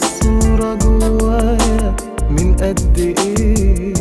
الصورة جوايا من قد ايه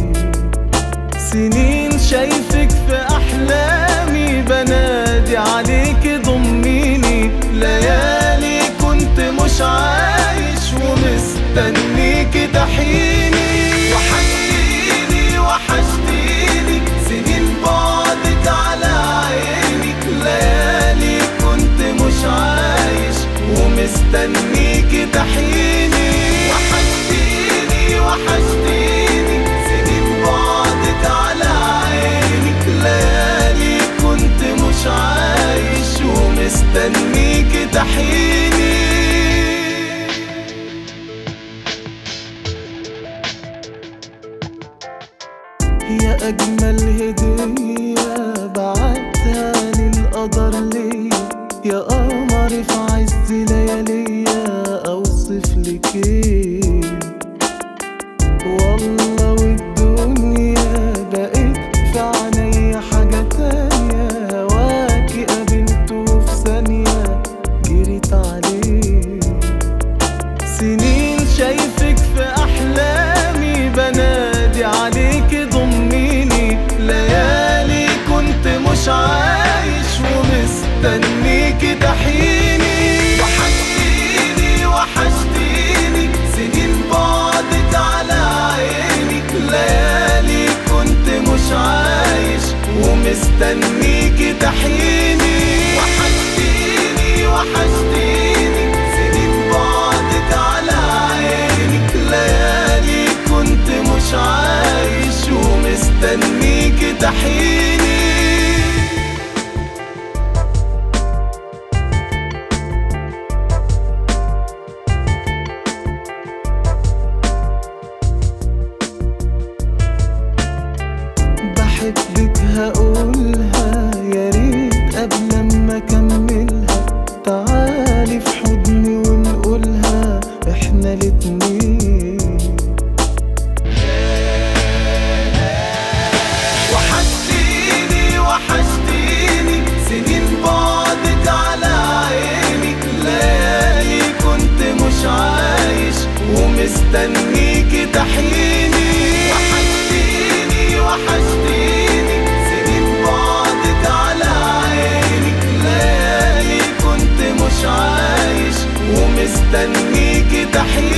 سنين شايفك في احلامي، بنادي عليك ضميني. ليالي كنت مش عايش ومستنيك تحيني. وحشتيني وحشتيني سنين بعدك على عيني. ليالي كنت مش عايش ومستنيك تحيني. وحشتيني وحشتيني سنين بعدك على عيني. ليالي كنت مش عايش ومستنيك تحيني. يا أجمل هدية بعتها للقدر ليا، يا قمر في عز لياليا أوصف لك إيه. والله والدنيا بقت في عينيا حاجة تانية، هواكي قابلته في ثانية جريت عليه. سنين شايفك في أحلامي، بنادي عليك ضميني. ليالي كنت مش عايش ومستنيك تحيني. وحشتيني وحشتيني سنين بعدك على عيني. ليالي كنت مش عايش ومستنيك تحيني. وحشتيني وحشتيني سنين بعدك على عيني. ليالي كنت مش عايش ومستنيك تحيني. بحبك هقولها يا ريت قبل ما اكملها. تعالي في حضني ونقولها احنا الاتنين. وحشتيني وحشتيني سنين بعدك على عيني. ليالي كنت مش عايش ومستنيك تحيني. وحشتيني وحشتيني سنين بعدك على عيني. ليالي كنت مش عايش ومستنيك تحيني.